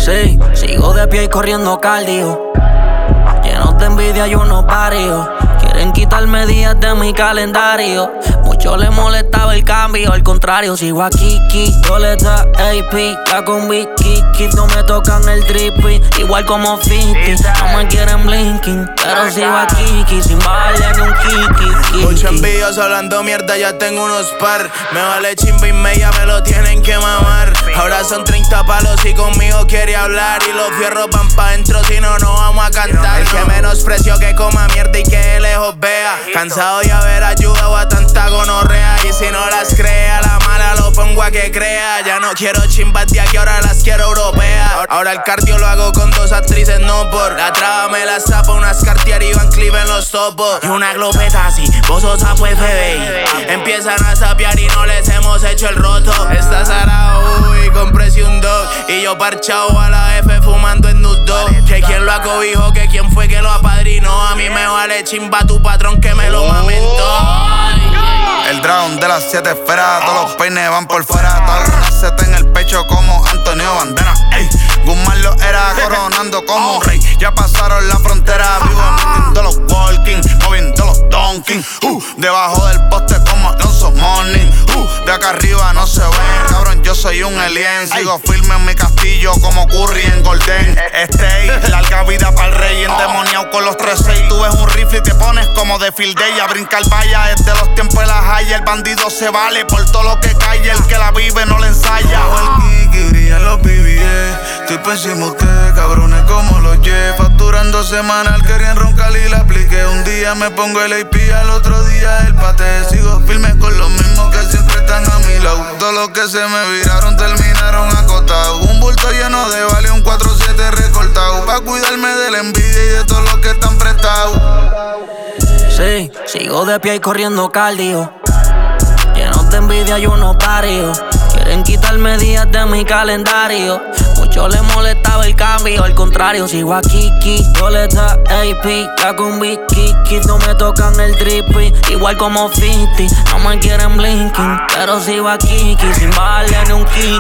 Sí, sigo de pie y corriendo cardio. Llenos de envidia y unos varios. Quieren quitarme días de mi calendario. Mucho les molestaba el cambio, al contrario, sigo aquí, Violeta, AP, la combi, Kiki. No me tocan el trippy, igual como 50. No me quieren blinking, pero sigo aquí, sin bajarle ni un kiki. Mucho envidioso hablando mierda, ya tengo unos par. Me vale chimba y media, me lo tienen que mamar. Ahora son 30 palos y conmigo quiere hablar. Y los fierros van pa' dentro, si no, no vamos a cantar. El que menosprecio que coma mierda y que de lejos vea. Cansado de haber ayudado a tanta gonorrea. Y si no las crea, la mala lo pongo a que crea. Ya no quiero chimbas de aquí, ahora las quiero europeas. Ahora el cardio lo hago con 2 actrices, no por. La traba me la zapa, unas Cartier y Van Cleef en los topos. Y una glopeta así, vos sos sapo FBI. Empiezan a sapear y no les hemos hecho el roto. Estás arao, uy, compré un dog. Y yo parchao a la F fumando en Snoop Dogg. Que quien lo acobijó, que quien fue que lo apadrinó. A mí me vale chimba tu patrón que me lo mamentó. El drone de las 7 esferas, todos los peines van por fuera. Todas las setas en el pecho como Antonio Banderas. Ey, Guzmán lo era coronando como un rey. Ya pasaron la frontera, vivo metiendo los walking, moviendo los donking. Debajo del poste como Alonso Morning. De acá arriba no se ven, cabrón, yo soy un alien. Sigo firme en mi castillo como Curry en Golden State. Larga vida pa'l rey, endemoniado con los 3-6. Tú ves un rifle y te pones como de field day a brincar valla. Es de los tiempos de la haya, el bandido se vale por todo lo que cae. El que la vive no le ensaya. El Kiki brillan los BBS. Estoy por encima usted, cabrones como los Jeff. Facturando semanal, querían roncar y la apliqué. Un día me pongo el AP, al otro día el pate. Sigo firme con los mismos que siempre están a mi lado. Todos los que se me viraron terminaron acotados. Un bulto lleno de vale, un 4-7 recortado. Pa' cuidarme de la envidia y de todos los que están prestados. Sí, sigo de pie y corriendo cardio. Llenos de envidia y unos varios. Quieren quitarme días de mi calendario. Mucho les molestaba el cambio, al contrario, sigo aquí, Violeta, AP, la combi, Kiki. No me tocan el trippy, igual como 50. No me quieren blinking, pero sigo aquí, sin bajarle ni un kiki.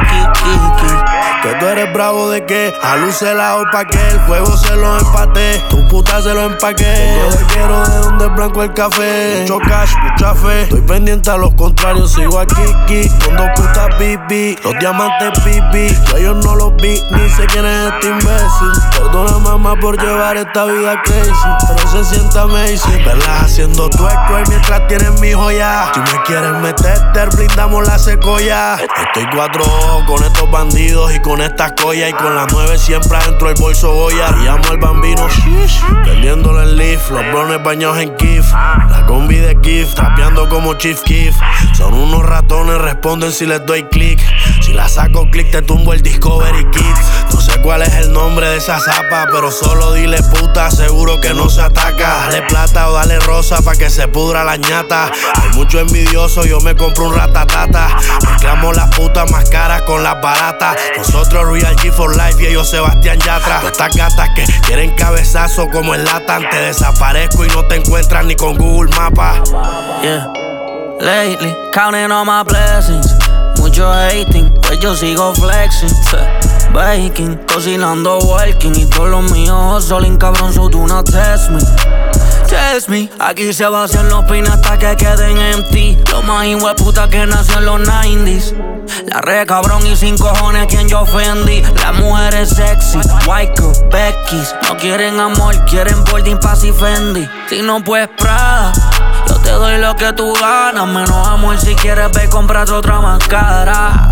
Que tú eres bravo de que a luz se la o pa' que el fuego se lo empate. Tu puta se lo empaqué. Yo te quiero de donde es blanco el café. Mucho cash, mucha fe. Estoy pendiente a los contrarios, sigo aquí, con 2 putas BB. Los diamantes BB, yo ellos no los vi, ni sé quién es este imbécil. Perdona mamá por llevar esta vida crazy, pero se siente amazing verlas haciendo twerk mientras tienen mi joya. Si me quieres meterte, blindamos la secoya. Estoy 4 ojos con estos bandidos y con estas collas. Y con las 9 siempre adentro el bolso Goya. Y llamo al bambino, prendiéndolo en Leaf. Los brones bañados en Kif. La combi de Kif, trapeando como Chief Keef. Son unos ratones, responden si les doy click. Si la saco click te tumbo el Discovery Kids. No sé cuál es el nombre de esa zapa, pero solo dile puta, seguro que no se ataca. Dale plata o dale rosa pa' que se pudra la ñata. Hay mucho envidioso, yo me compro un ratatata. Mezclamos las putas más caras con las baratas. Nosotros Real G for Life y ellos Sebastián Yatra. Estas gatas que quieren cabezazo como el Latan. Te desaparezco y no te encuentras ni con Google Maps. Yeah, lately counting all my blessings. Mucho hating, pues yo sigo flexing. Baking, cocinando, working. Y todos los míos hustling, cabrón, so do not test me. Test me, aquí se vacían los pines hasta que queden empty. Lo más hijueputa que nació en los 90s. La re cabrón y sin cojones quien yo ofendí. Las mujeres sexy, white girl, Becky's. No quieren amor, quieren boarding pass y Fendi. Si no pues Prada, yo te doy lo que tú ganas. Menos amor si quieres ver, compras otra más cara.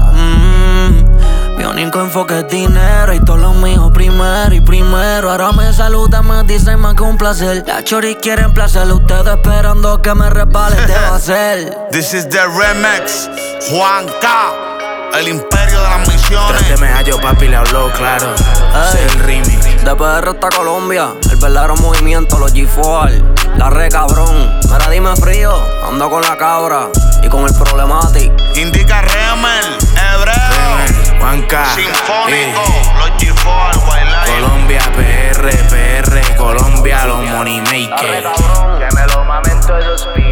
Mi único enfoque es dinero y todo lo mío primero y primero. Ahora me saludan, me dicen más que un placer. La chori quieren placer, ustedes esperando que me resbale, te va a hacer. This is the remix, Juan K, el imperio de las misiones. Tras que me hallo, papi, le habló claro. Ese es el remix. De PR hasta Colombia, el verdadero movimiento, los G4, la re cabrón. Mira, dime frío, ando con la cabra y con el Problematic. Indica Remel, Hebreo, Juanca, Sinfónico, los G4, Wildlife. Colombia, PR, Colombia, los Money Makers. Que me lo mamen todos esos